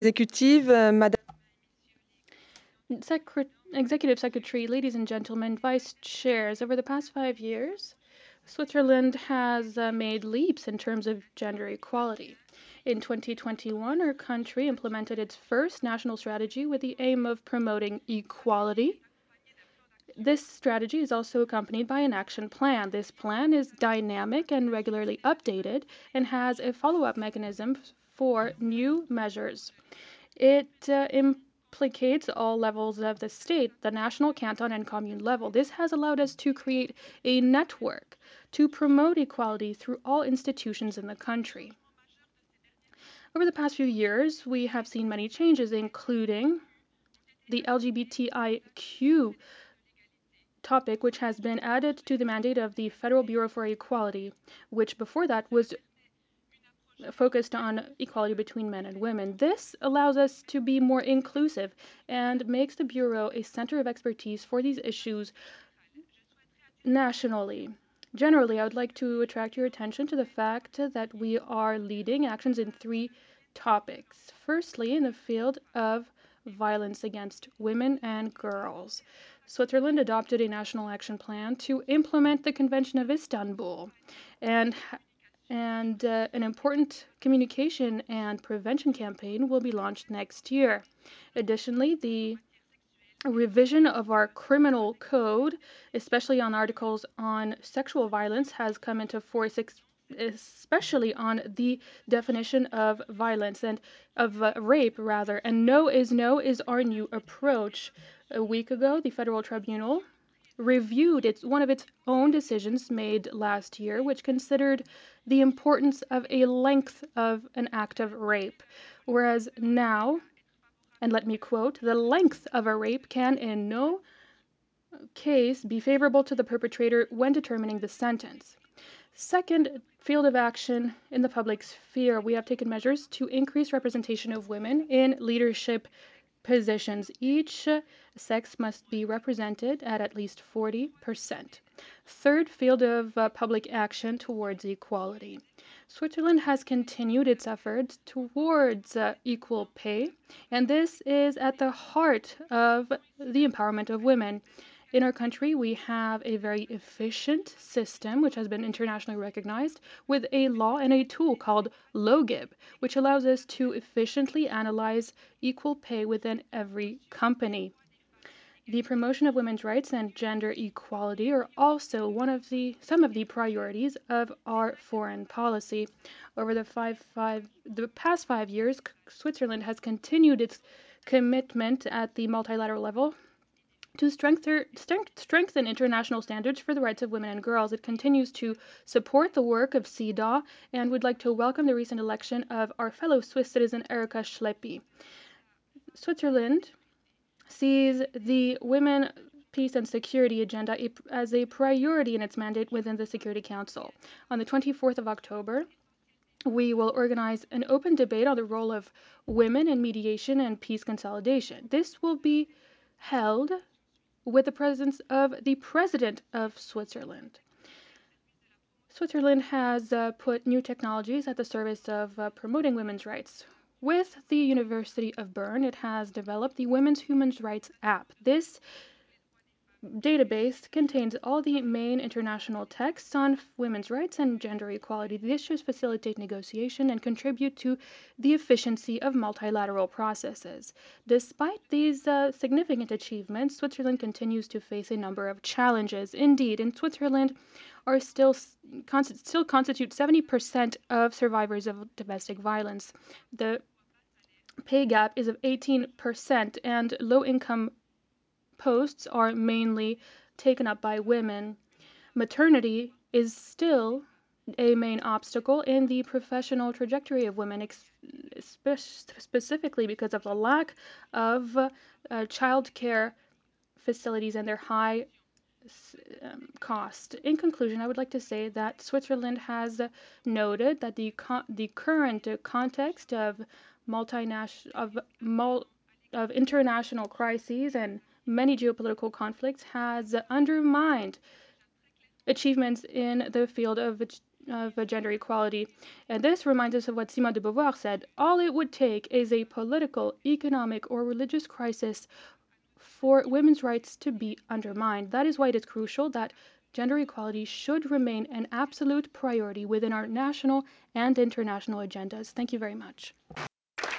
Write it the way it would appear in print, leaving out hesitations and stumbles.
Exécutive, Madame. Executive Secretary, ladies and gentlemen, Vice Chairs, over the past 5 years, Switzerland has made leaps in terms of gender equality. In 2021, our country implemented its first national strategy with the aim of promoting equality. This strategy is also accompanied by an action plan. This plan is dynamic and regularly updated and has a follow up mechanism for new measures. It implicates all levels of the state, the national, canton, and commune level. This has allowed us to create a network to promote equality through all institutions in the country. Over the past few years, we have seen many changes, including the LGBTIQ topic, which has been added to the mandate of the Federal Bureau for Equality, which before that was focused on equality between men and women. This allows us to be more inclusive and makes the Bureau a center of expertise for these issues nationally. Generally, I would like to attract your attention to the fact that we are leading actions in three topics. Firstly, in the field of violence against women and girls. Switzerland adopted a national action plan to implement the Convention of Istanbul and an important communication and prevention campaign will be launched next year. Additionally, the revision of our criminal code, especially on articles on sexual violence, has come into force, especially on the definition of violence and of rape, rather. And no is our new approach. A week ago, the Federal Tribunal reviewed one of its own decisions made last year, which considered the importance of a length of an act of rape, whereas now, and let me quote, the length of a rape can in no case be favorable to the perpetrator when determining the sentence. Second field of action in the public sphere, we have taken measures to increase representation of women in leadership positions. Each sex must be represented at least 40%. Third field of public action towards equality. Switzerland has continued its efforts towards equal pay, and this is at the heart of the empowerment of women. In our country, we have a very efficient system which has been internationally recognized with a law and a tool called LOGIB, which allows us to efficiently analyze equal pay within every company. The promotion of women's rights and gender equality are also some of the priorities of our foreign policy. Over the past 5 years, Switzerland has continued its commitment at the multilateral level to strengthen international standards for the rights of women and girls. It continues to support the work of CEDAW and would like to welcome the recent election of our fellow Swiss citizen Erika Schleppi. Switzerland sees the Women, Peace and Security agenda as a priority in its mandate within the Security Council. On the 24th of October, we will organize an open debate on the role of women in mediation and peace consolidation. This will be held with the presence of the President of Switzerland. Switzerland has put new technologies at the service of promoting women's rights. With the University of Bern, it has developed the Women's Human Rights app. This database contains all the main international texts on women's rights and gender equality. The issues facilitate negotiation and contribute to the efficiency of multilateral processes. Despite these significant achievements, Switzerland continues to face a number of challenges. Indeed, in Switzerland are still constitute 70% of survivors of domestic violence. The pay gap is of 18%, and low income posts are mainly taken up by women. Maternity is still a main obstacle in the professional trajectory of women, specifically because of the lack of child care facilities and their high cost. In conclusion, I would like to say that Switzerland has noted that the current context of multinational of international crises and many geopolitical conflicts has undermined achievements in the field of gender equality. And this reminds us of what Simone de Beauvoir said: all it would take is a political, economic, or religious crisis for women's rights to be undermined. That is why it is crucial that gender equality should remain an absolute priority within our national and international agendas. Thank you very much.